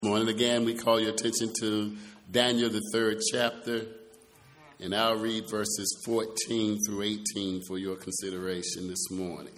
Morning again, we call your attention to Daniel, the 3rd chapter, and I'll read verses 14 through 18 for your consideration this morning.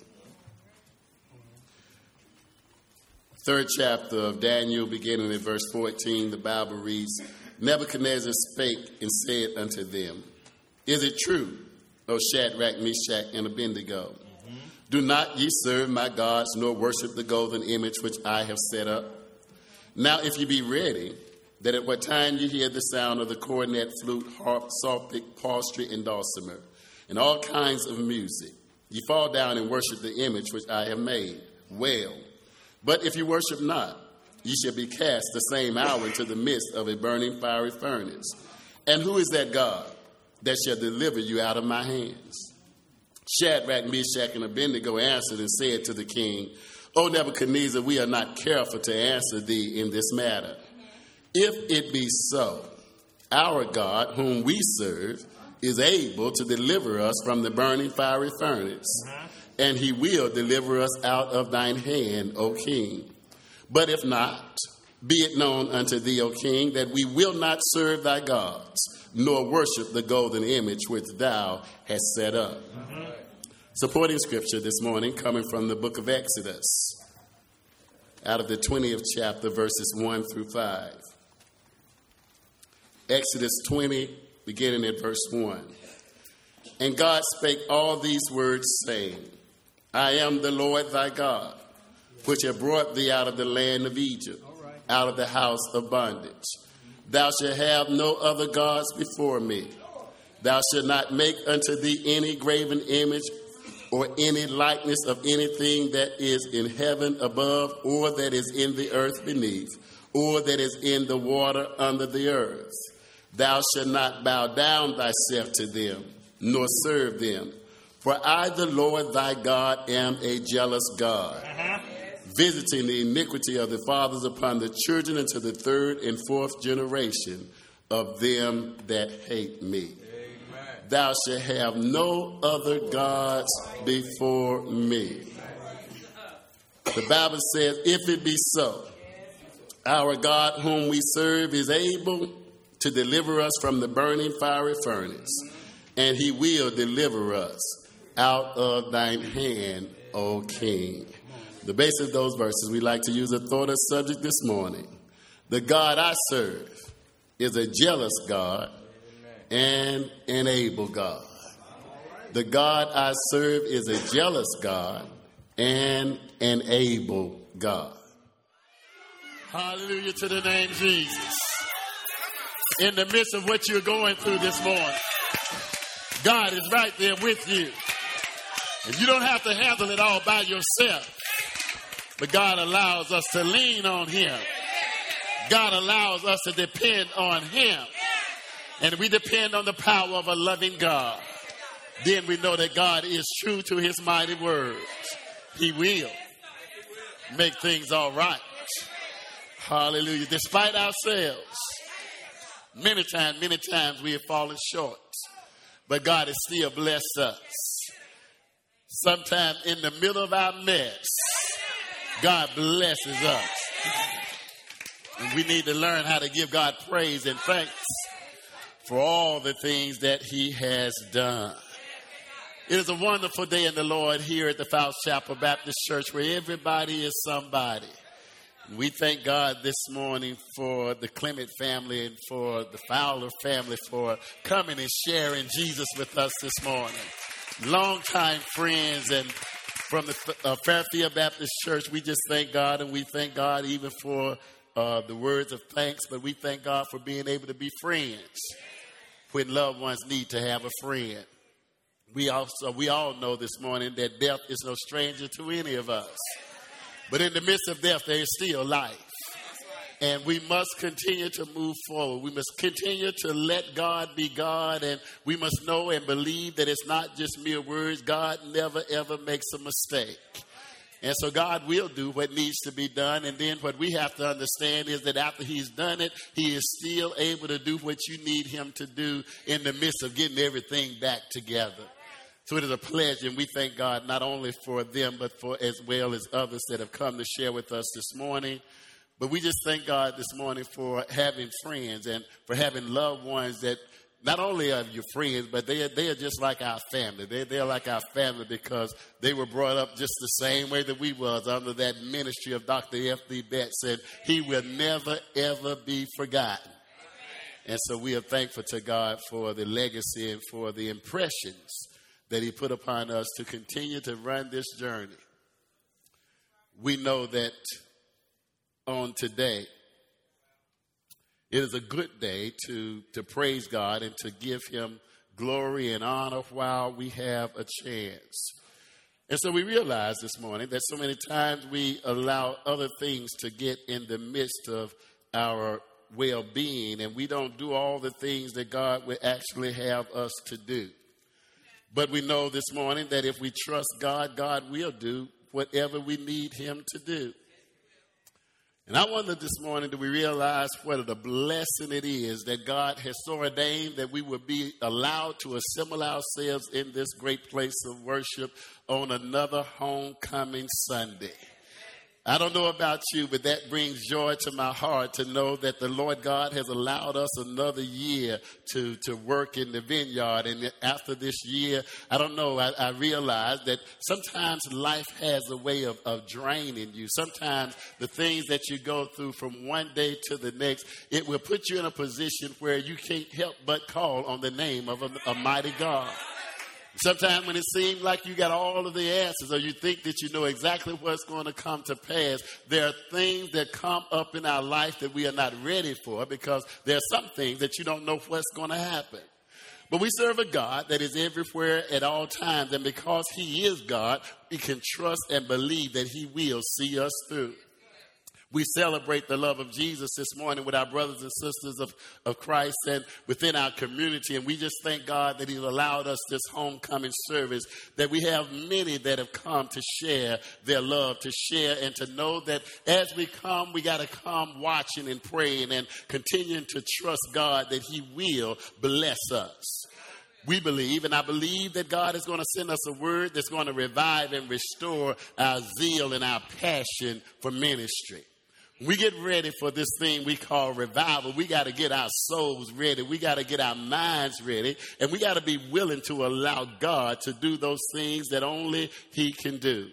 3rd chapter of Daniel, beginning at verse 14, the Bible reads, Nebuchadnezzar spake and said unto them, Is it true, O Shadrach, Meshach, and Abednego? Do not ye serve my gods, nor worship the golden image which I have set up? Now, if you be ready, that at what time you hear the sound of the cornet, flute, harp, psaltery, psaltery, and dulcimer, and all kinds of music, ye fall down and worship the image which I have made. Well, but if you worship not, ye shall be cast the same hour into the midst of a burning fiery furnace. And who is that God that shall deliver you out of my hands? Shadrach, Meshach, and Abednego answered and said to the king, O Nebuchadnezzar, we are not careful to answer thee in this matter. If it be so, our God, whom we serve, is able to deliver us from the burning fiery furnace, and he will deliver us out of thine hand, O king. But if not, be it known unto thee, O king, that we will not serve thy gods, nor worship the golden image which thou hast set up. Supporting scripture this morning coming from the book of Exodus, out of the 20th chapter, verses 1 through 5. Exodus 20, beginning at verse 1. And God spake all these words, saying, I am the Lord thy God, which have brought thee out of the land of Egypt, out of the house of bondage. Thou shalt have no other gods before me. Thou shalt not make unto thee any graven image or any likeness of anything that is in heaven above, or that is in the earth beneath, or that is in the water under the earth. Thou shalt not bow down thyself to them, nor serve them. For I, the Lord thy God, am a jealous God, visiting the iniquity of the fathers upon the children unto the 3rd and 4th generation of them that hate me. Thou shalt have no other gods before me. The Bible says, if it be so, our God whom we serve is able to deliver us from the burning fiery furnace, and he will deliver us out of thine hand, O king. The base of those verses, we like to use a thought as subject this morning. The God I serve is a jealous God and an able God. The God I serve is a jealous God and an able God. Hallelujah to the name Jesus. In the midst of what you're going through this morning, God is right there with you. And you don't have to handle it all by yourself. But God allows us to lean on him. God allows us to depend on him. And we depend on the power of a loving God. Then we know that God is true to his mighty words. He will make things all right. Hallelujah. Despite ourselves, many times we have fallen short. But God has still blessed us. Sometimes in the middle of our mess, God blesses us. And we need to learn how to give God praise and thanks for all the things that he has done. It is a wonderful day in the Lord here at the Faust Chapel Baptist Church where everybody is somebody. We thank God this morning for the Clement family and for the Fowler family for coming and sharing Jesus with us this morning. Longtime friends, and from the Fairfield Baptist Church, we just thank God, and we thank God even for the words of thanks, but we thank God for being able to be friends when loved ones need to have a friend. We all know this morning that death is no stranger to any of us. But in the midst of death, there is still life. And we must continue to move forward. We must continue to let God be God. And we must know and believe that it's not just mere words. God never, ever makes a mistake. And so God will do what needs to be done. And then what we have to understand is that after he's done it, he is still able to do what you need him to do in the midst of getting everything back together. So it is a pleasure, and we thank God not only for them, but for as well as others that have come to share with us this morning. But we just thank God this morning for having friends and for having loved ones that not only are your friends, but they are just like our family. They're like our family because they were brought up just the same way that we was under that ministry of Dr. F.D. Betts, and he will never, ever be forgotten. And so we are thankful to God for the legacy and for the impressions that he put upon us to continue to run this journey. We know that on today, it is a good day to praise God and to give him glory and honor while we have a chance. And so we realize this morning that so many times we allow other things to get in the midst of our well-being, and we don't do all the things that God would actually have us to do. But we know this morning that if we trust God, God will do whatever we need him to do. And I wonder this morning, do we realize what a blessing it is that God has so ordained that we would be allowed to assemble ourselves in this great place of worship on another homecoming Sunday? I don't know about you, but that brings joy to my heart to know that the Lord God has allowed us another year to work in the vineyard. And after this year, I don't know, I realize that sometimes life has a way of draining you. Sometimes the things that you go through from one day to the next, it will put you in a position where you can't help but call on the name of a mighty God. Sometimes when it seems like you got all of the answers or you think that you know exactly what's going to come to pass, there are things that come up in our life that we are not ready for because there are some things that you don't know what's going to happen. But we serve a God that is everywhere at all times, and because he is God, we can trust and believe that he will see us through. We celebrate the love of Jesus this morning with our brothers and sisters of Christ and within our community. And we just thank God that he's allowed us this homecoming service, that we have many that have come to share their love, to share and to know that as we come, we got to come watching and praying and continuing to trust God that he will bless us. We believe, and I believe that God is going to send us a word that's going to revive and restore our zeal and our passion for ministry. We get ready for this thing we call revival. We got to get our souls ready. We got to get our minds ready. And we got to be willing to allow God to do those things that only he can do.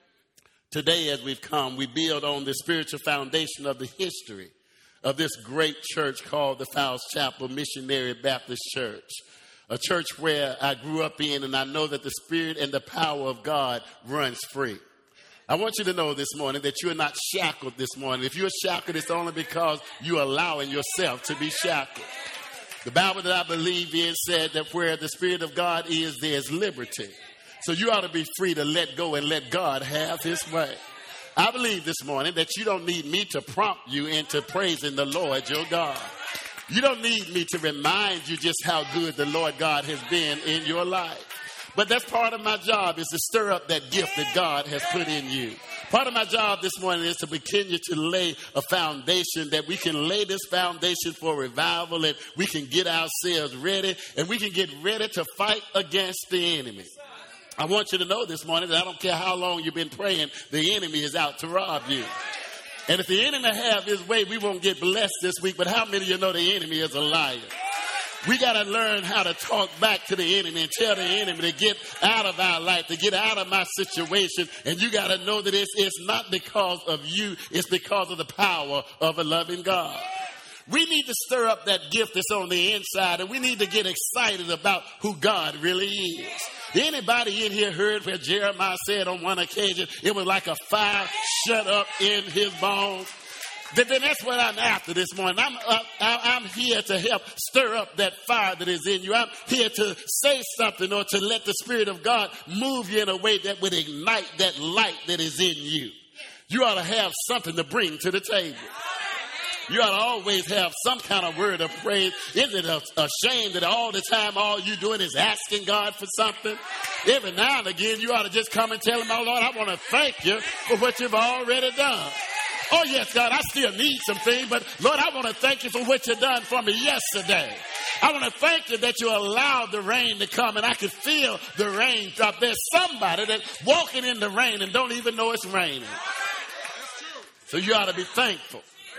Today, as we've come, we build on the spiritual foundation of the history of this great church called the Fowles Chapel Missionary Baptist Church. A church where I grew up in, and I know that the spirit and the power of God runs free. I want you to know this morning that you are not shackled this morning. If you're shackled, it's only because you're allowing yourself to be shackled. The Bible that I believe in said that where the Spirit of God is, there's liberty. So you ought to be free to let go and let God have his way. I believe this morning that you don't need me to prompt you into praising the Lord your God. You don't need me to remind you just how good the Lord God has been in your life. But that's part of my job, is to stir up that gift that God has put in you. Part of my job this morning is to continue to lay a foundation, that we can lay this foundation for revival, and we can get ourselves ready, and we can get ready to fight against the enemy. I want you to know this morning that I don't care how long you've been praying, the enemy is out to rob you. And if the enemy have his way, we won't get blessed this week. But how many of you know the enemy is a liar? We got to learn how to talk back to the enemy and tell the enemy to get out of our life, to get out of my situation. And you got to know that it's not because of you. It's because of the power of a loving God. We need to stir up that gift that's on the inside, and we need to get excited about who God really is. Anybody in here heard where Jeremiah said on one occasion, it was like a fire shut up in his bones? Then that's what I'm after this morning. I'm here to help stir up that fire that is in you. I'm here to say something or to let the Spirit of God move you in a way that would ignite that light that is in you. You ought to have something to bring to the table. You ought to always have some kind of word of praise. Isn't it a shame that all the time all you're doing is asking God for something? Every now and again you ought to just come and tell him, oh Lord, I want to thank you for what you've already done. Oh, yes, God, I still need some things, but Lord, I want to thank you for what you've done for me yesterday. I want to thank you that you allowed the rain to come, and I could feel the rain drop. There's somebody that's walking in the rain and don't even know it's raining. So you ought to be thankful.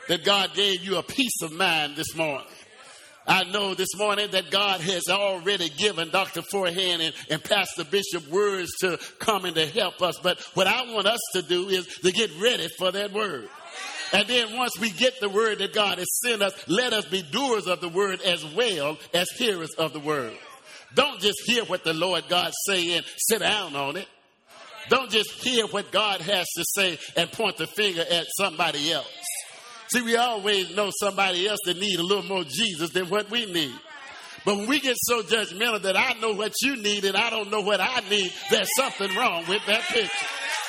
that God gave you a peace of mind this morning. I know this morning that God has already given Dr. Forehand and Pastor Bishop words to come and to help us. But what I want us to do is to get ready for that word. And then once we get the word that God has sent us, let us be doers of the word as well as hearers of the word. Don't just hear what the Lord God say and sit down on it. Don't just hear what God has to say and point the finger at somebody else. See, we always know somebody else that needs a little more Jesus than what we need. But when we get so judgmental that I know what you need and I don't know what I need, there's something wrong with that picture.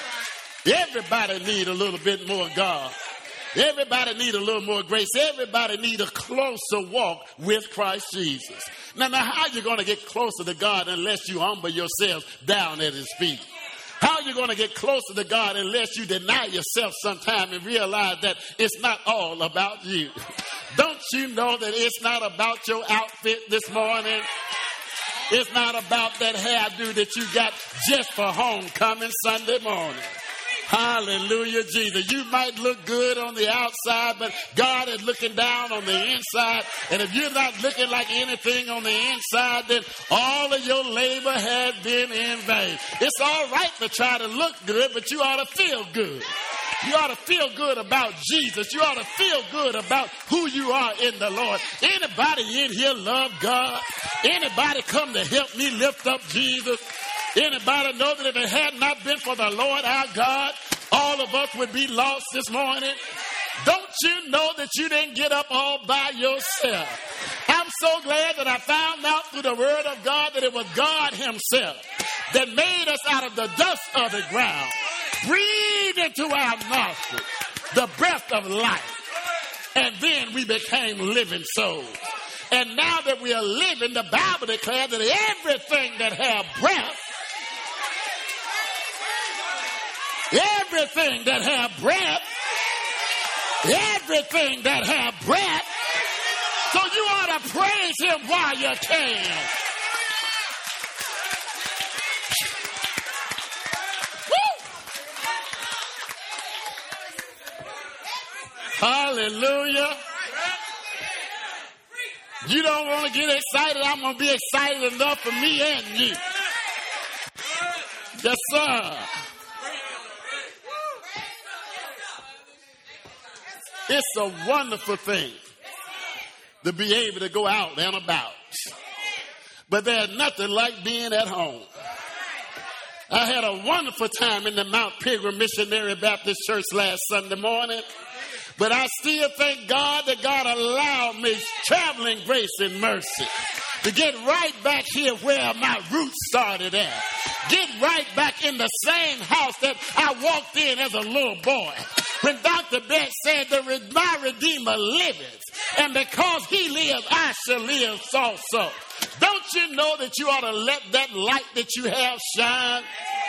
Everybody needs a little bit more God. Everybody needs a little more grace. Everybody needs a closer walk with Christ Jesus. Now how are you going to get closer to God unless you humble yourselves down at his feet? How are you going to get closer to God unless you deny yourself sometime and realize that it's not all about you? Don't you know that it's not about your outfit this morning? It's not about that hairdo that you got just for homecoming Sunday morning. Hallelujah, Jesus. You might look good on the outside, but God is looking down on the inside. And if you're not looking like anything on the inside, then all of your labor has been in vain. It's all right to try to look good, but you ought to feel good. You ought to feel good about Jesus. You ought to feel good about who you are in the Lord. Anybody in here love God? Anybody come to help me lift up Jesus? Anybody know that if it had not been for the Lord our God, all of us would be lost this morning? Don't you know that you didn't get up all by yourself? I'm so glad that I found out through the word of God that it was God himself that made us out of the dust of the ground, breathed into our nostrils the breath of life, and then we became living souls. And now that we are living, the Bible declares that everything that have breath, everything that have breath, everything that have breath, so you ought to praise him while you can. Woo! Hallelujah. You don't want to get excited. I'm going to be excited enough for me and you. Yes, sir. It's a wonderful thing to be able to go out and about. But there's nothing like being at home. I had a wonderful time in the Mount Pilgrim Missionary Baptist Church last Sunday morning. But I still thank God that God allowed me traveling grace and mercy to get right back here where my roots started at. Get right back in the same house that I walked in as a little boy. When Dr. Beck said, my Redeemer liveth, and because he lives, I shall live also. Don't you know that you ought to let that light that you have shine?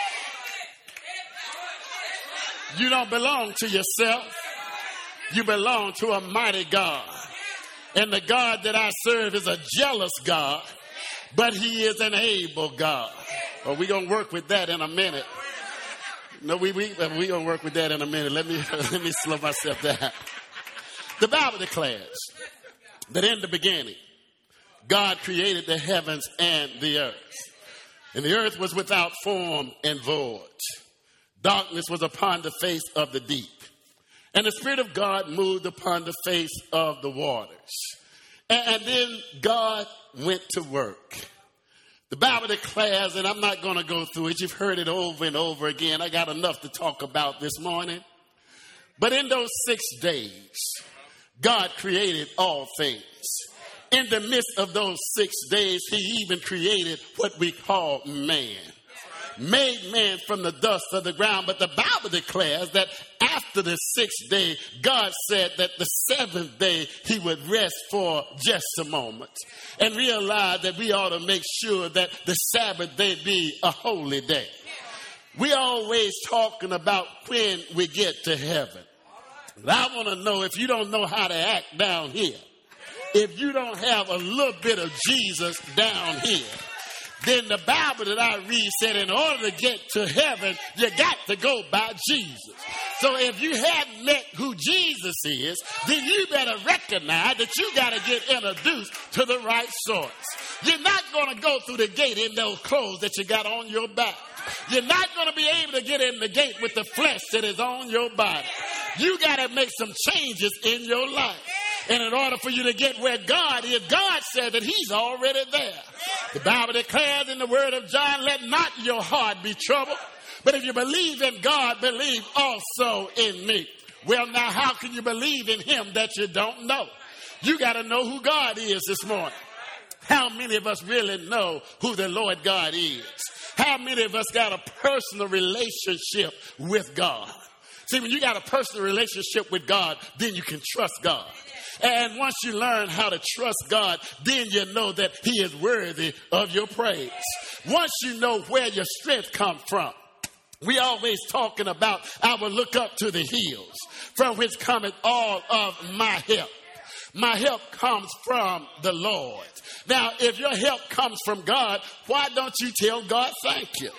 You don't belong to yourself. You belong to a mighty God. And the God that I serve is a jealous God, but he is an able God. Well, we're going to work with that in a minute. No, we're going to work with that in a minute. Let me slow myself down. The Bible declares that in the beginning, God created the heavens and the earth. And the earth was without form and void. Darkness was upon the face of the deep. And the Spirit of God moved upon the face of the waters. And then God went to work. The Bible declares, and I'm not going to go through it. You've heard it over and over again. I got enough to talk about this morning. But in those 6 days, God created all things. In the midst of those 6 days, he even created what we call man. Made man from the dust of the ground. But the Bible declares that after the 6th day, God said that the 7th day he would rest for just a moment and realize that we ought to make sure that the Sabbath day be a holy day. We always talking about when we get to heaven. But I want to know, if you don't know how to act down here, if you don't have a little bit of Jesus down here, then the Bible that I read said in order to get to heaven, you got to go by Jesus. So if you hadn't met who Jesus is, then you better recognize that you got to get introduced to the right source. You're not going to go through the gate in those clothes that you got on your back. You're not going to be able to get in the gate with the flesh that is on your body. You got to make some changes in your life. And in order for you to get where God is, God said that he's already there. The Bible declares in the word of John, let not your heart be troubled. But if you believe in God, believe also in me. Well, now, how can you believe in him that you don't know? You got to know who God is this morning. How many of us really know who the Lord God is? How many of us got a personal relationship with God? See, when you got a personal relationship with God, then you can trust God. And once you learn how to trust God, then you know that he is worthy of your praise. Once you know where your strength comes from, we always talking about, I will look up to the hills, from which cometh all of my help. My help comes from the Lord. Now, if your help comes from God, why don't you tell God thank you?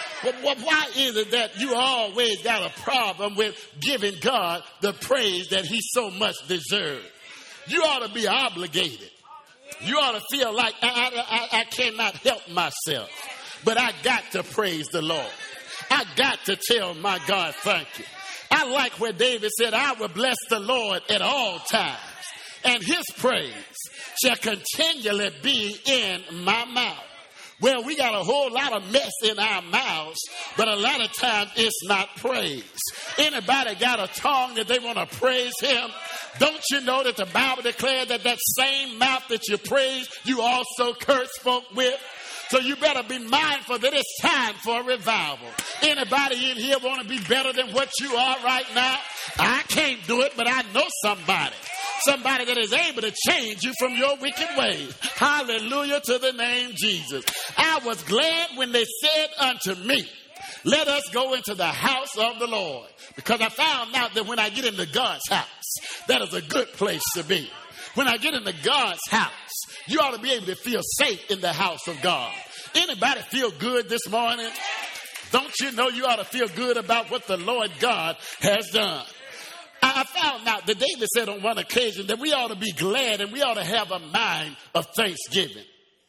Why is it that you always got a problem with giving God the praise that he so much deserves? You ought to be obligated. You ought to feel like I cannot help myself, but I got to praise the Lord. I got to tell my God thank you. I like where David said, I will bless the Lord at all times, and his praise shall continually be in my mouth. Well, we got a whole lot of mess in our mouths, but a lot of times it's not praise. Anybody got a tongue that they want to praise him? Don't you know that the Bible declared that that same mouth that you praise, you also curse folk with? So you better be mindful that it's time for a revival. Anybody in here want to be better than what you are right now? I can't do it, but I know somebody. Somebody that is able to change you from your wicked ways. Hallelujah to the name Jesus. I was glad when they said unto me, let us go into the house of the Lord. Because I found out that when I get into God's house, that is a good place to be. When I get into God's house, you ought to be able to feel safe in the house of God. Anybody feel good this morning? Don't you know you ought to feel good about what the Lord God has done? I found out that David said on one occasion that we ought to be glad and we ought to have a mind of thanksgiving.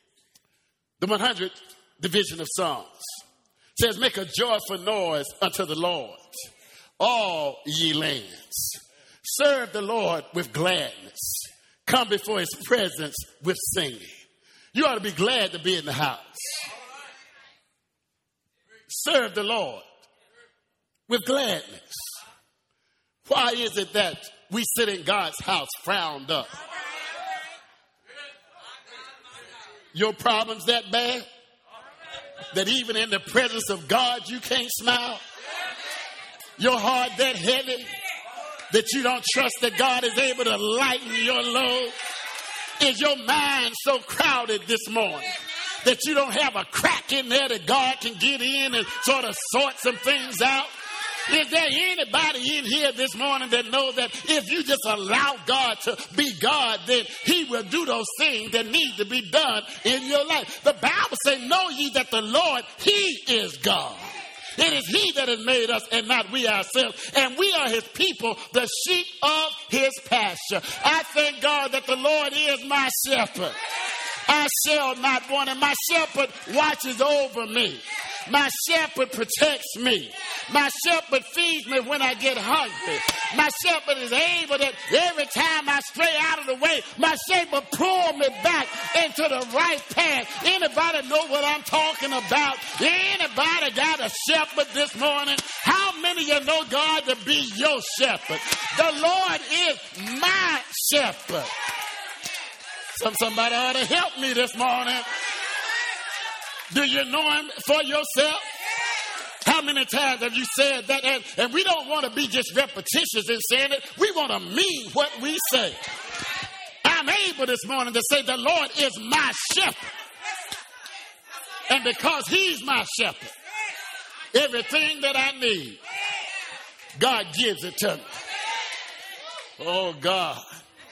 The 100th division of Psalms says, make a joyful noise unto the Lord, all ye lands. Serve the Lord with gladness. Come before his presence with singing. You ought to be glad to be in the house. Serve the Lord with gladness. Why is it that we sit in God's house frowned up? Your problem's that bad? That even in the presence of God you can't smile? Your heart that heavy that you don't trust that God is able to lighten your load? Is your mind so crowded this morning that you don't have a crack in there that God can get in and sort of sort some things out? Is there anybody in here this morning that knows that if you just allow God to be God, then he will do those things that need to be done in your life? The Bible says, know ye that the Lord, he is God. It is he that has made us and not we ourselves. And we are his people, the sheep of his pasture. I thank God that the Lord is my shepherd. I shall not want, and my shepherd watches over me. My shepherd protects me. My shepherd feeds me when I get hungry. My shepherd is able that every time I stray out of the way, my shepherd pull me back into the right path. Anybody know what I'm talking about? Anybody got a shepherd this morning? How many of you know God to be your shepherd? The Lord is my shepherd. Somebody ought to help me this morning. Do you know him for yourself? How many times have you said that? And we don't want to be just repetitious in saying it. We want to mean what we say. I'm able this morning to say the Lord is my shepherd. And because he's my shepherd, everything that I need, God gives it to me. Oh, God.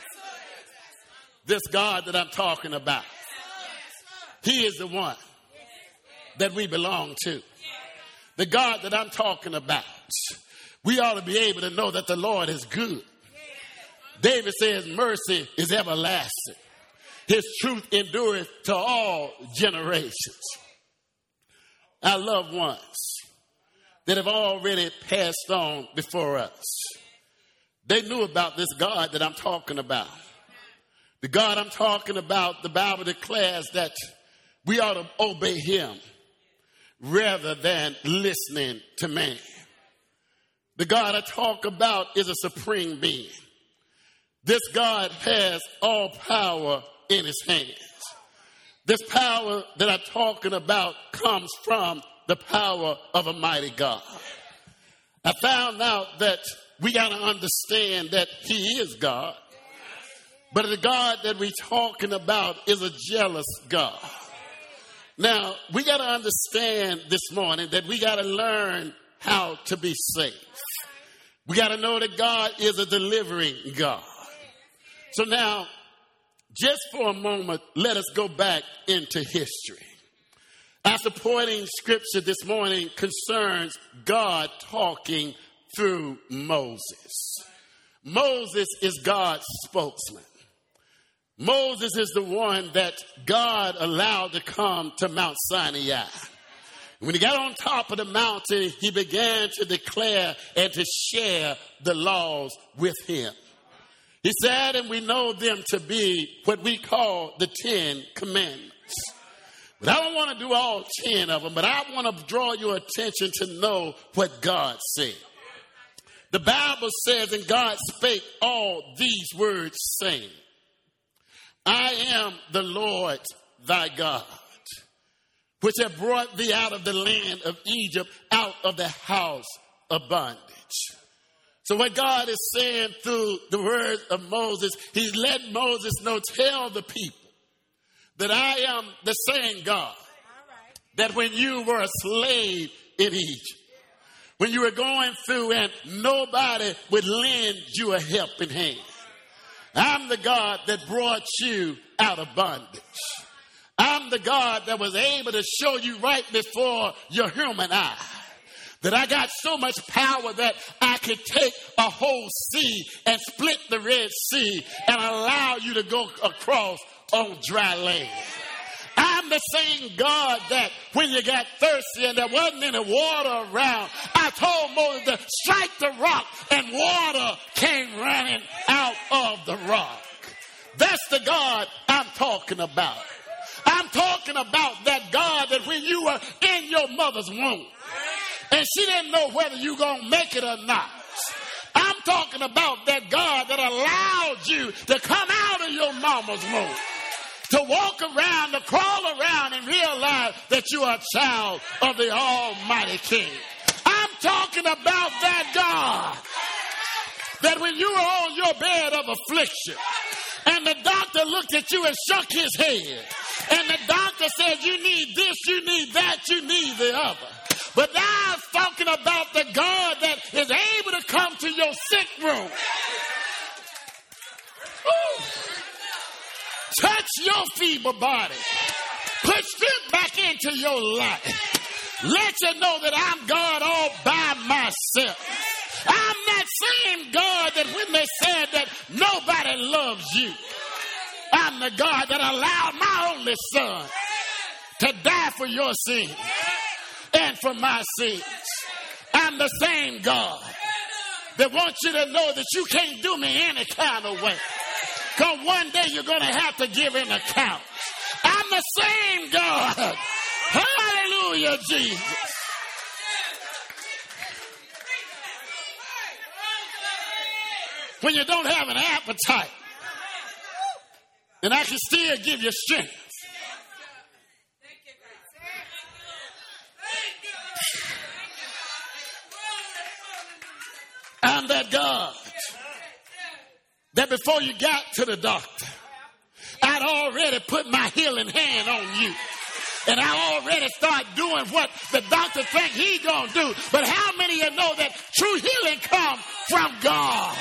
This God that I'm talking about, he is the one that we belong to. The God that I'm talking about, we ought to be able to know that the Lord is good. David says mercy is everlasting. His truth endureth to all generations. Our loved ones that have already passed on before us, they knew about this God that I'm talking about. The God I'm talking about, the Bible declares that we ought to obey him rather than listening to man. The God I talk about is a supreme being. This God has all power in his hands. This power that I'm talking about comes from the power of a mighty God. I found out that we got to understand that he is God, but the God that we're talking about is a jealous God. Now, we got to understand this morning that we got to learn how to be safe. We got to know that God is a delivering God. So now, just for a moment, let us go back into history. Our supporting scripture this morning concerns God talking through Moses. Moses is God's spokesman. Moses is the one that God allowed to come to Mount Sinai. When he got on top of the mountain, he began to declare and to share the laws with him. He said, and we know them to be what we call the 10 Commandments. But I don't want to do all 10 of them, but I want to draw your attention to know what God said. The Bible says, and God spake all these words, saying, I am the Lord thy God, which have brought thee out of the land of Egypt, out of the house of bondage. So what God is saying through the words of Moses, he's letting Moses know, tell the people that I am the same God that when you were a slave in Egypt, when you were going through and nobody would lend you a helping hand. I'm the God that brought you out of bondage. I'm the God that was able to show you right before your human eye that I got so much power that I could take a whole sea and split the Red Sea and allow you to go across on dry land. I'm the same God that when you got thirsty and there wasn't any water around, I told Moses to strike the rock and water came running out of the rock. That's the God I'm talking about. I'm talking about that God that when you were in your mother's womb and she didn't know whether you going to make it or not. I'm talking about that God that allowed you to come out of your mama's womb, to walk around, to crawl around and realize that you are a child of the Almighty King. I'm talking about that God that when you were on your bed of affliction and the doctor looked at you and shook his head and the doctor said you need this, you need that, you need the other. But now I'm talking about the God that is able to come to your sick room. Ooh. Touch your feeble body. Put strength back into your life. Let you know that I'm God all by myself. I'm that same God that when they said that nobody loves you, I'm the God that allowed my only son to die for your sins and for my sins. I'm the same God that wants you to know that you can't do me any kind of way. Because one day you're going to have to give an account. I'm the same God. Hallelujah, Jesus. When you don't have an appetite, and I can still give you strength. I'm that God that before you got to the doctor, I'd already put my healing hand on you. And I already start doing what the doctor think he gonna do. But how many of you know that true healing comes from God?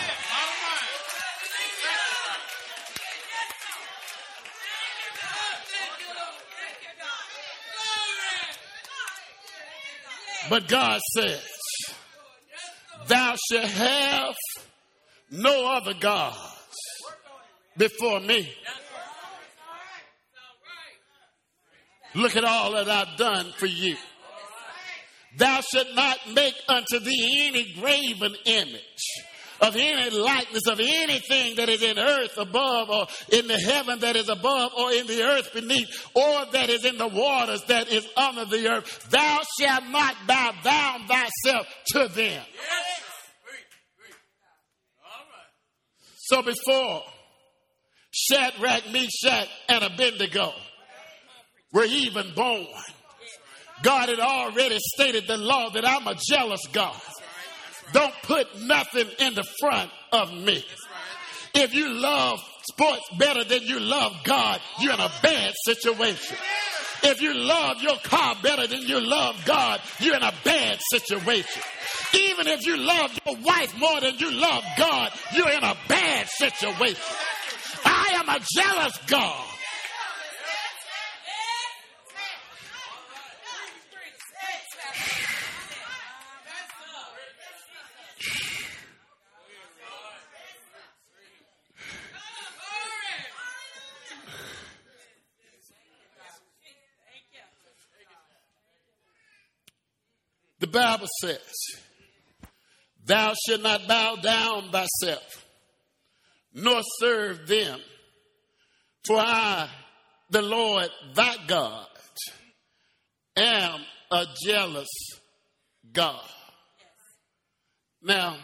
But God says, thou shalt have no other gods before me. Look at all that I've done for you. Thou shalt not make unto thee any graven image of any likeness of anything that is in earth above, or in the heaven that is above, or in the earth beneath, or that is in the waters that is under the earth. Thou shalt not bow down thyself to them. So before Shadrach, Meshach, and Abednego were even born, God had already stated the law that I'm a jealous God. Don't put nothing in the front of me. If you love sports better than you love God, you're in a bad situation. If you love your car better than you love God, you're in a bad situation. Even if you love your wife more than you love God, you're in a bad situation. I am a jealous God. The Bible says, thou shalt not bow down thyself, nor serve them. For I, the Lord thy God, am a jealous God. Now,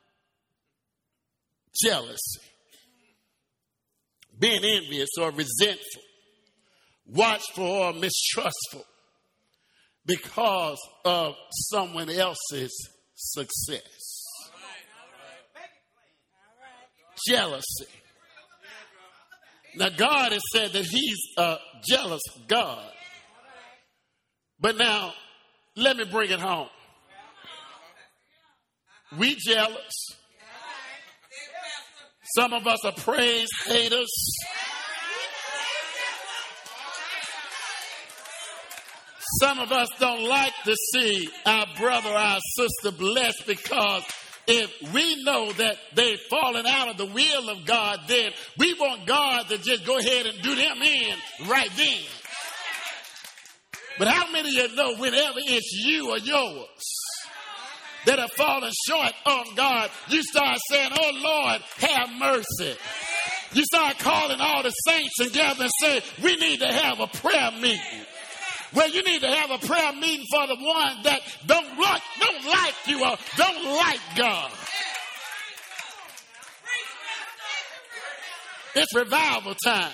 jealousy, being envious or resentful, watchful or mistrustful because of someone else's success. Jealousy. Now, God has said that he's a jealous God. But now, let me bring it home. We jealous. Some of us are praise haters. Some of us don't like to see our brother, our sister blessed, because if we know that they've fallen out of the will of God, then we want God to just go ahead and do them in right then. But how many of you know whenever it's you or yours that have fallen short on God, you start saying, oh Lord, have mercy. You start calling all the saints together and say, we need to have a prayer meeting. Well, you need to have a prayer meeting for the ones that don't like you or don't like God. It's revival time.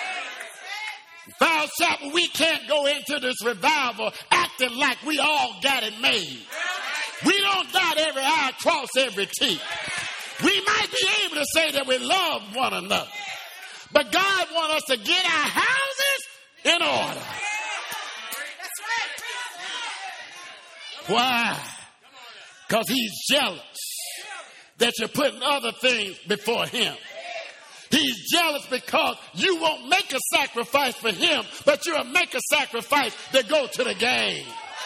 Val Chapel, we can't go into this revival acting like we all got it made. We don't dot every I, cross every T. We might be able to say that we love one another, but God wants us to get our houses in order. Why? Because he's jealous that you're putting other things before him. He's jealous because you won't make a sacrifice for him, but you'll make a sacrifice to go to the game.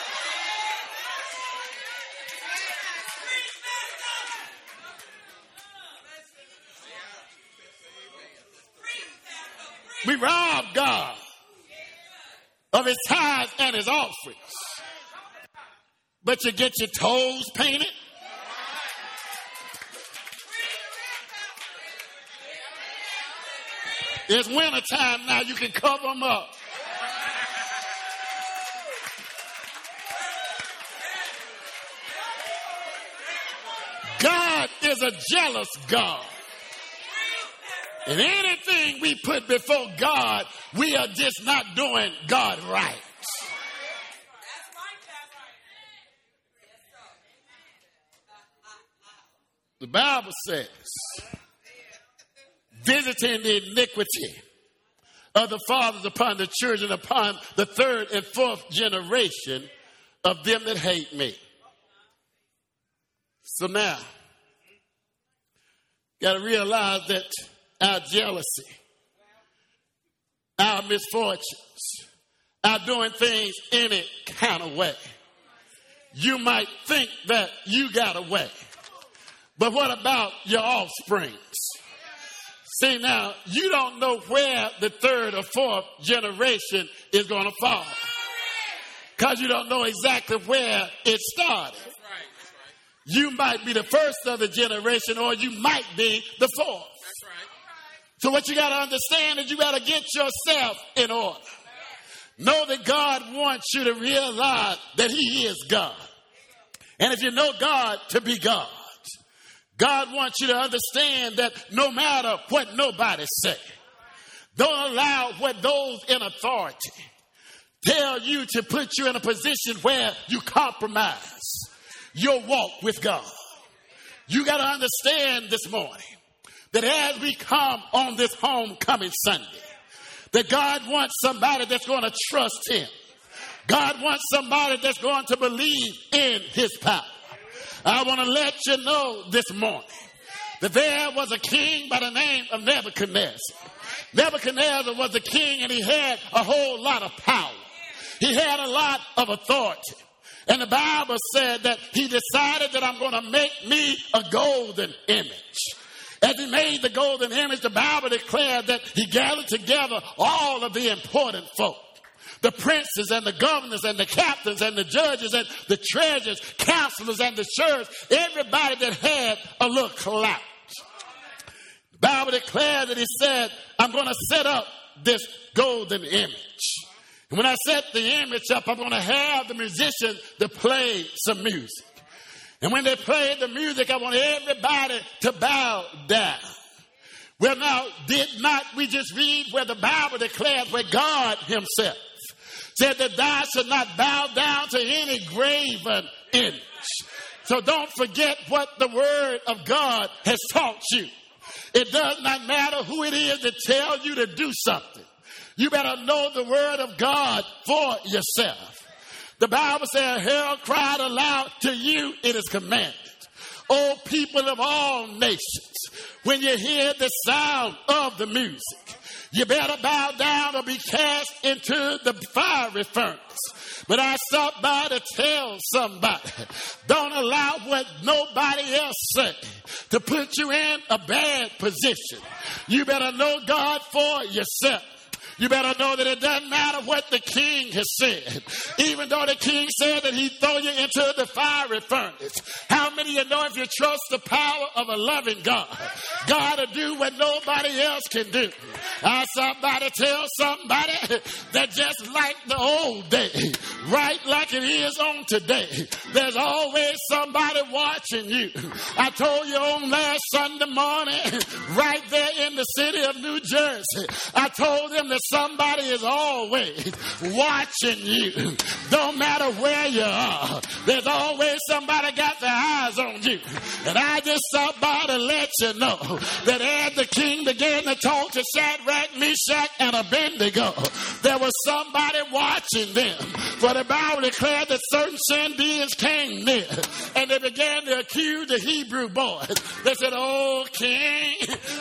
We rob God of his tithes and his offerings. But you get your toes painted. It's winter time now. You can cover them up. God is a jealous God. And anything we put before God, we are just not doing God right. The Bible says, visiting the iniquity of the fathers upon the children, upon the third and fourth generation of them that hate me. So now, got to realize that our jealousy, our misfortunes, our doing things any kind of way, you might think that you got a way. But what about your offsprings? See, now, you don't know where the third or fourth generation is going to fall. Because you don't know exactly where it started. You might be the first of the generation, or you might be the fourth. So what you got to understand is you got to get yourself in order. Know that God wants you to realize that he is God. And if you know God to be God, God wants you to understand that no matter what nobody say, don't allow what those in authority tell you to put you in a position where you compromise your walk with God. You got to understand this morning that as we come on this homecoming Sunday, that God wants somebody that's going to trust him. God wants somebody that's going to believe in his power. I want to let you know this morning that there was a king by the name of Nebuchadnezzar. Nebuchadnezzar was a king, and he had a whole lot of power. He had a lot of authority. And the Bible said that he decided that I'm going to make me a golden image. As he made the golden image, the Bible declared that he gathered together all of the important folk. The princes and the governors and the captains and the judges and the treasurers, counselors and the sheriffs, everybody that had a little clout. The Bible declared that he said, I'm going to set up this golden image. And when I set the image up, I'm going to have the musicians to play some music. And when they played the music, I want everybody to bow down. Well, now, did not we just read where the Bible declares where God himself said that thou should not bow down to any graven image. So don't forget what the word of God has taught you. It does not matter who it is that tells you to do something. You better know the word of God for yourself. The Bible says, herald cried aloud, to you it is commanded. O people of all nations, when you hear the sound of the music, you better bow down or be cast into the fiery furnace. But I stopped by to tell somebody, don't allow what nobody else say to put you in a bad position. You better know God for yourself. You better know that it doesn't matter what the king has said. Even though the king said that he'd throw you into the fiery furnace. How many of you know if you trust the power of a loving God, God will do what nobody else can do? I somebody tell somebody that just like the old day, right like it is on today, there's always somebody watching you. I told you on last Sunday morning, right there in the city of New Jersey, I told them that somebody is always watching you. Don't matter where you are. There's always somebody got their eyes on you. And I just stopped by to let you know that as the king began to talk to Shadrach, Meshach, and Abednego, there was somebody watching them. For the Bible declared that certain sin beings came near, and they began to accuse the Hebrew boys. They said, oh king,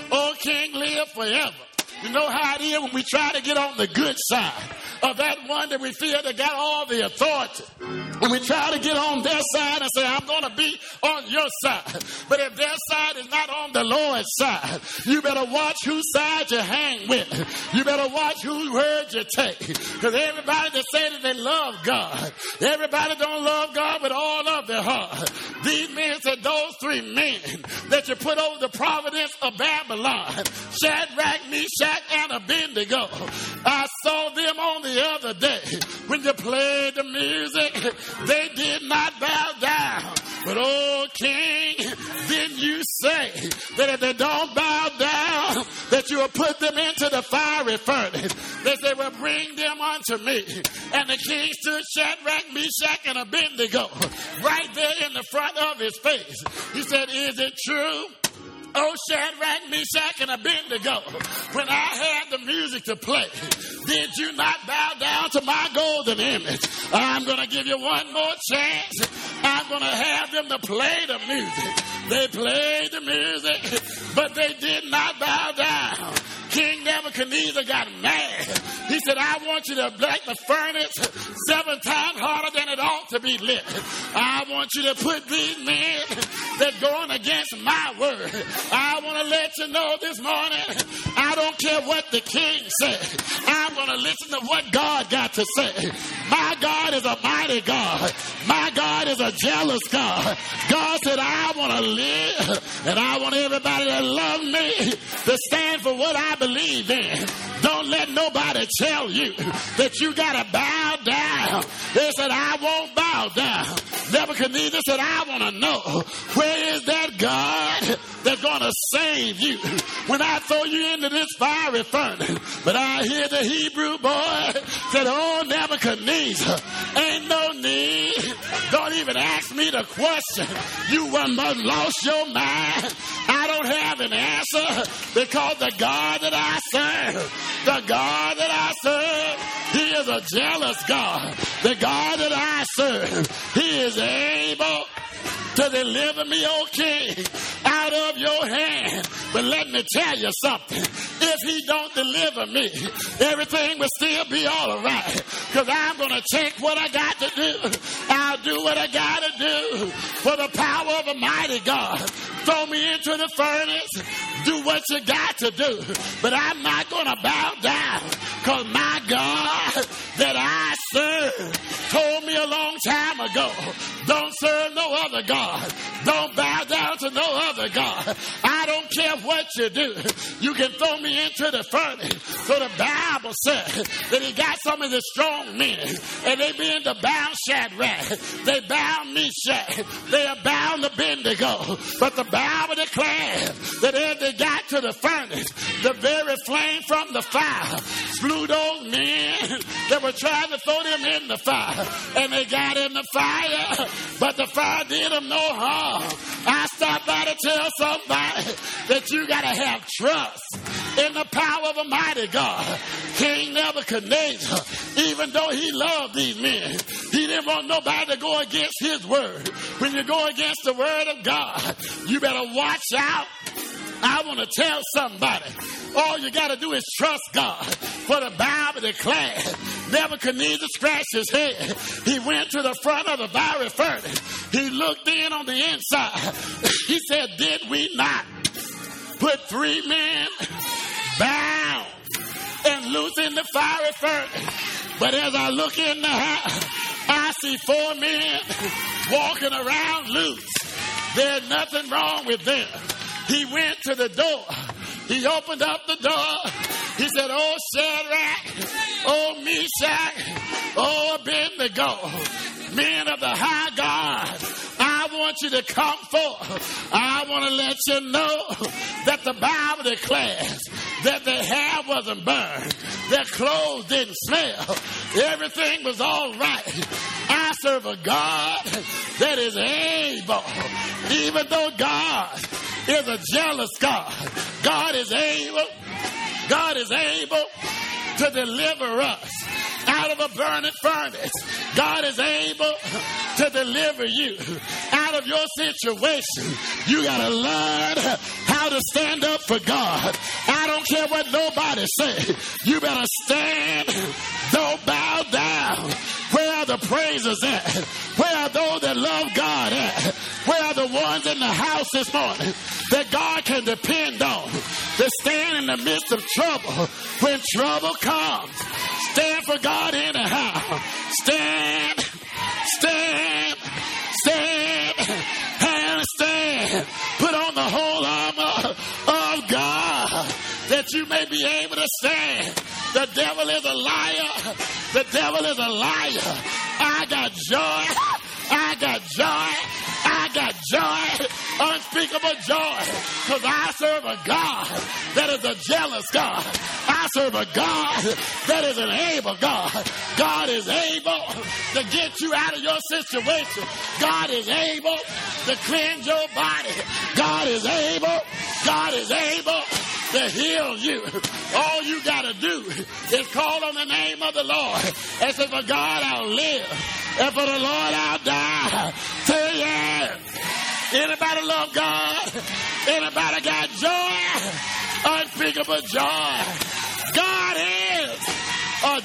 live forever. You know how it is when we try to get on the good side of that one that we feel that got all the authority. When we try to get on their side and say, I'm going to be on your side. But if their side is not on the Lord's side, you better watch whose side you hang with. You better watch whose word you take. Because everybody that say that they love God, everybody don't love God with all of their heart. These men said, those three men that you put over the providence of Babylon, Shadrach, Meshach, and Abednego, I saw them on the other day when you played the music. They did not bow down. But, oh, king, didn't you say that if they don't bow down, that you will put them into the fiery furnace? That they will bring them unto me. And the king stood Shadrach, Meshach, and Abednego right there in the front of his face. He said, is it true? Oh, Shadrach, Meshach, and Abednego, when I had the music to play, did you not bow down to my golden image? I'm going to give you one more chance. I'm going to have them to play the music. They played the music, but they did not bow down. King Nebuchadnezzar got mad. He said, I want you to light the furnace 7 times harder than it ought to be lit. I want you to put these men that's going against my word. I want to let you know this morning, I don't care what the king said. I'm going to listen to what God got to say. My God is a mighty God. My God is a jealous God. God said, I want to live, and I want everybody that loves me to stand for what I believe in. Don't let nobody tell you that you got to bow down. They said, I won't bow down. Nebuchadnezzar said, I want to know, where is that God that's going to save you when I throw you into this fiery furnace? But I hear the Hebrew boy said, oh, Nebuchadnezzar, ain't no need. Don't even ask me the question. You must lost your mind. I don't have an answer, because the God that I serve, he is a jealous God. The God that I serve, he is able to deliver me, O king, out of your hand. But let me tell you something. If he don't deliver me, everything will still be all right. Because I'm going to take what I got to do. I'll do what I got to do for the power of a mighty God. Throw me into the furnace. Do what you got to do. But I'm not going to bow down, because my God that I serve told me a long time ago, don't serve no other God. Don't bow down to no other God. I don't care what you do. You can throw me into the furnace. So the Bible says that he got some of the strong men, and they began to bound Shadrach. They bound Meshach. They are bound Abednego. But the Bible declares that as they got to the furnace, the very flame from the fire slew those men that were trying to throw them in the fire. And they got in the fire, but the fire did them no harm. I stopped by to tell somebody that you got to have trust in the power of a mighty God. King Nebuchadnezzar, even though he loved these men, he didn't want nobody to go against his word. When you go against the word of God, you better watch out. I want to tell somebody, all you got to do is trust God. For the Bible declares, Nebuchadnezzar scratched his head. He went to the front of the fiery furnace. He looked in on the inside. He said, did we not put 3 men bound and loose in the fiery furnace? But as I look in the house, I see 4 men walking around loose. There's nothing wrong with them. He went to the door. He opened up the door. He said, oh, Shadrach, oh, Meshach, oh, Abednego, men of the high God, I want you to come forth. I want to let you know that the Bible declares that their hair wasn't burned. Their clothes didn't smell. Everything was all right. I serve a God that is able. Even though God is a jealous God, God is able to deliver us out of a burning furnace. God is able to deliver you out of your situation. You got to learn how to stand up for God. I don't care what nobody say. You better stand. Don't bow down. Where are the praisers at? Where are those that love God at? Where are the ones in the house this morning that God can depend on to stand in the midst of trouble? When trouble comes, stand for God anyhow. Stand, stand, stand, and stand. Put on the whole armor of God that you may be able to stand. The devil is a liar. The devil is a liar. I got joy. I got joy. I got joy. Unspeakable joy. Because I serve a God that is a jealous God. I serve a God that is an able God. God is able to get you out of your situation. God is able to cleanse your body. God is able. God is able to heal you. All you got to do is call on the name of the Lord and say, for God I'll live, and for the Lord I'll die. Say yeah. Anybody love God? Anybody got joy? Unspeakable joy.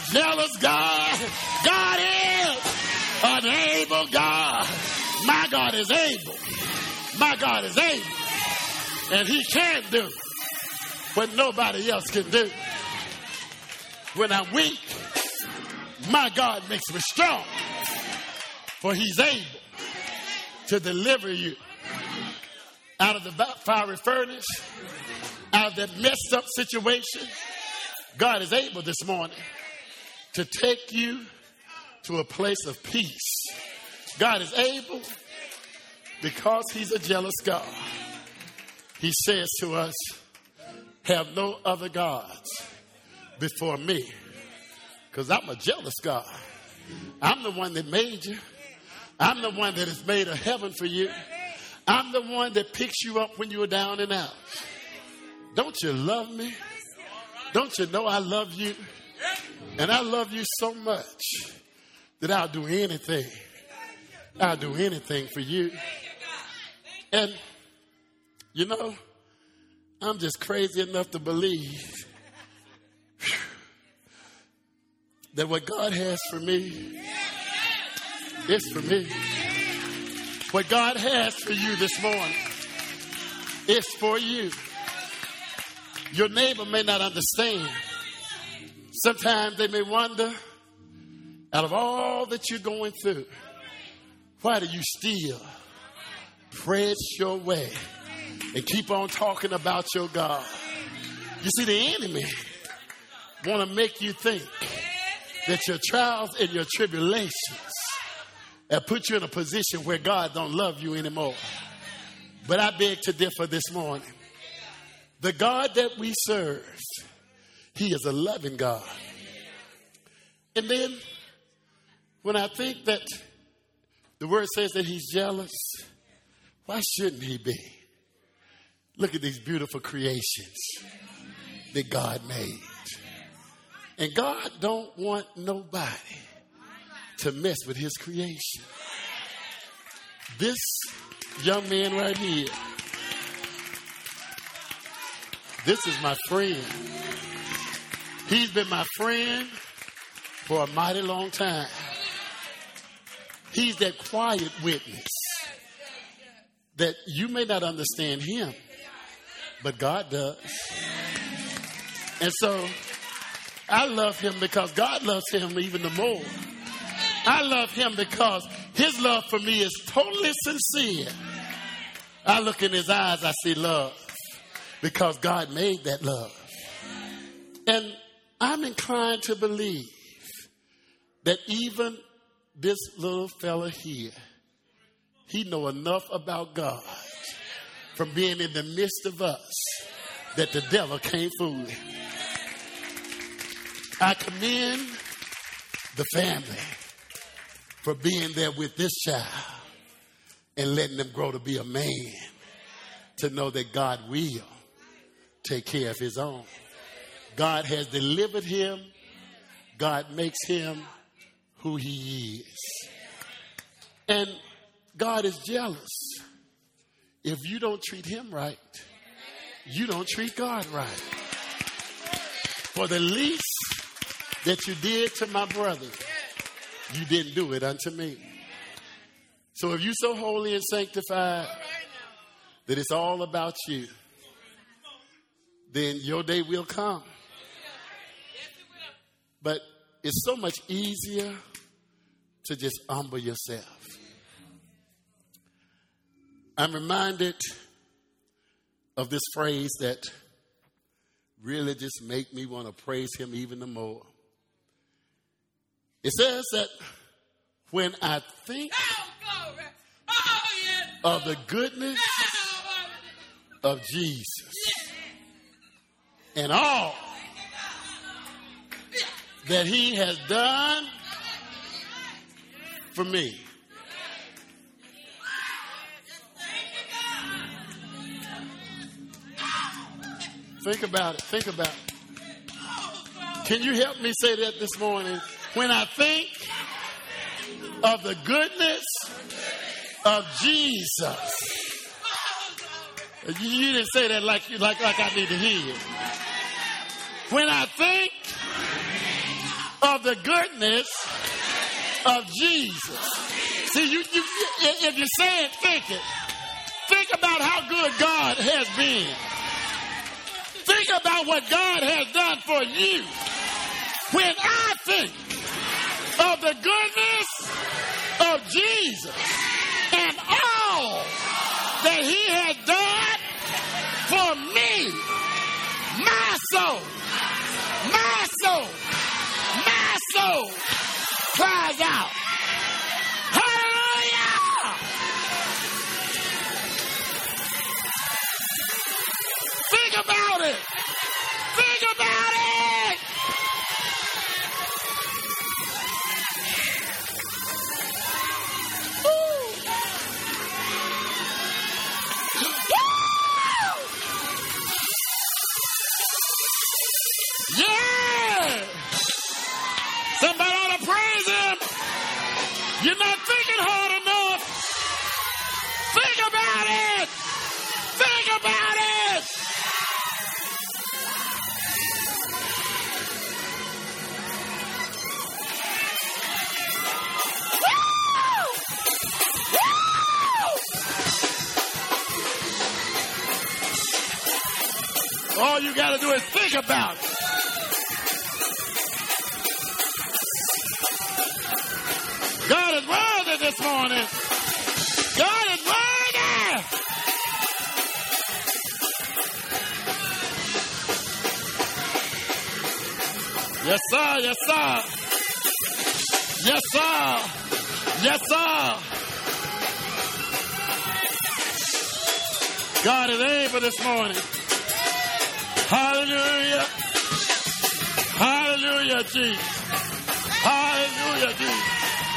jealous God. God is an able God. My God is able. My God is able. And he can do what nobody else can do. When I'm weak, my God makes me strong. For he's able to deliver you out of the fiery furnace, out of that messed up situation. God is able this morning to take you to a place of peace. God is able because he's a jealous God. He says to us, have no other gods before me, because I'm a jealous God. I'm the one that made you. I'm the one that has made a heaven for you. I'm the one that picks you up when you are down and out. Don't you love me? Don't you know I love you? And I love you so much that I'll do anything. I'll do anything for you. And, you know, I'm just crazy enough to believe that what God has for me is for me. What God has for you this morning is for you. Your neighbor may not understand. Sometimes they may wonder, out of all that you're going through, why do you still press your way and keep on talking about your God? You see, the enemy want to make you think that your trials and your tribulations have put you in a position where God don't love you anymore. But I beg to differ this morning. The God that we serve, he is a loving God. And then when I think that the word says that he's jealous, why shouldn't he be? Look at these beautiful creations that God made. And God don't want nobody to mess with his creation. This young man right here, this is my friend. He's been my friend for a mighty long time. He's that quiet witness that you may not understand him, but God does. And so I love him because God loves him even the more. I love him because his love for me is totally sincere. I look in his eyes, I see love because God made that love. And I'm inclined to believe that even this little fella here, he know enough about God from being in the midst of us that the devil can't fool him. I commend the family for being there with this child and letting them grow to be a man, to know that God will take care of his own. God has delivered him. God makes him who he is. And God is jealous. If you don't treat him right, you don't treat God right. For the least that you did to my brother, you didn't do it unto me. So if you're so holy and sanctified that it's all about you, then your day will come. But it's so much easier to just humble yourself. I'm reminded of this phrase that really just make me want to praise him even the more. It says that when I think of the goodness of Jesus and all that he has done for me, think about it. Think about it. Can you help me say that this morning? When I think of the goodness of Jesus. You didn't say that like I need to hear you. When I think of the goodness of Jesus. See, you if you say it, think it. Think about how good God has been. Think about what God has done for you. When I think of the goodness of Jesus and all that he has done for me, my soul cries out, hallelujah! Think about it. Think about it. Woo. Yeah! Somebody ought to praise him. You're not thinking hard enough. Think about it. Think about it. Woo! Woo! All you got to do is think about it. God is worthy this morning. God is worthy. Yes, sir. Yes, sir. Yes, sir. Yes, sir. God is able this morning. Hallelujah. Hallelujah, Jesus. Hallelujah, Jesus.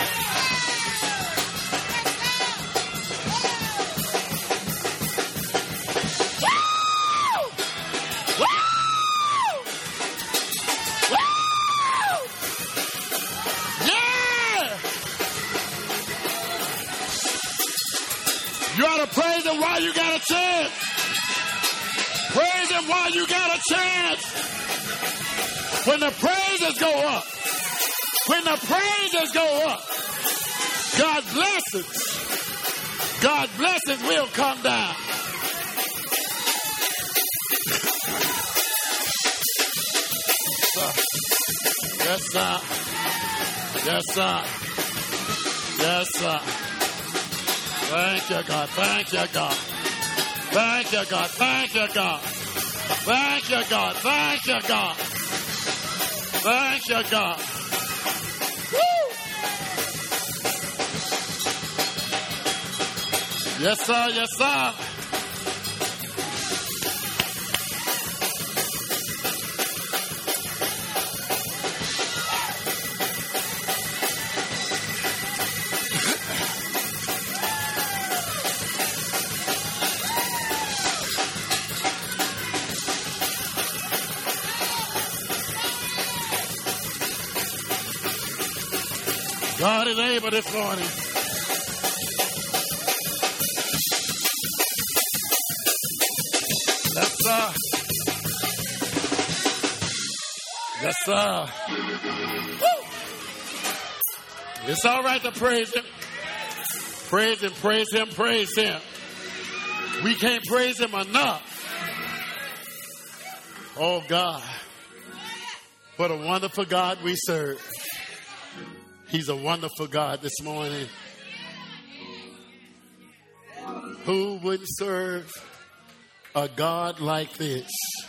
You ought to praise him while you got a chance. Praise him while you got a chance. When the praises go up, God's blessings will come down. Yes, sir. Yes, sir. Yes, sir. Thank you, God. Thank you, God. Thank you, God. Thank you, God. Thank you, God. Thank you, God. Thank you, God. Woo! Yes, sir. Yes, sir. God is able this morning. Yes, sir. Yes, sir. Woo! It's all right to praise him. Praise him, praise him, praise him. We can't praise him enough. Oh, God. What a wonderful God we serve. He's a wonderful God this morning. Who wouldn't serve a God like this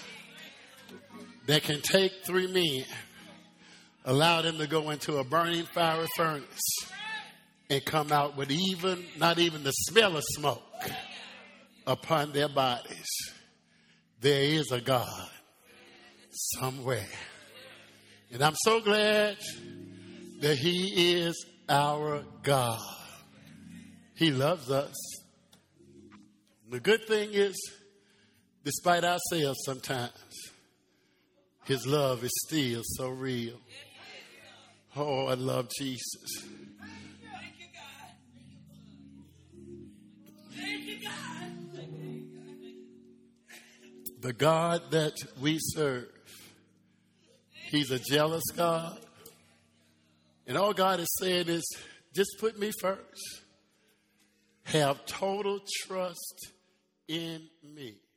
that can take 3 men, allow them to go into a burning fiery furnace and come out with not even the smell of smoke upon their bodies? There is a God somewhere. And I'm so glad that he is our God. He loves us. The good thing is, despite ourselves sometimes, his love is still so real. Oh, I love Jesus. Thank you, God. Thank you, God. The God that we serve, he's a jealous God. And all God is saying is, just put me first. Have total trust in me.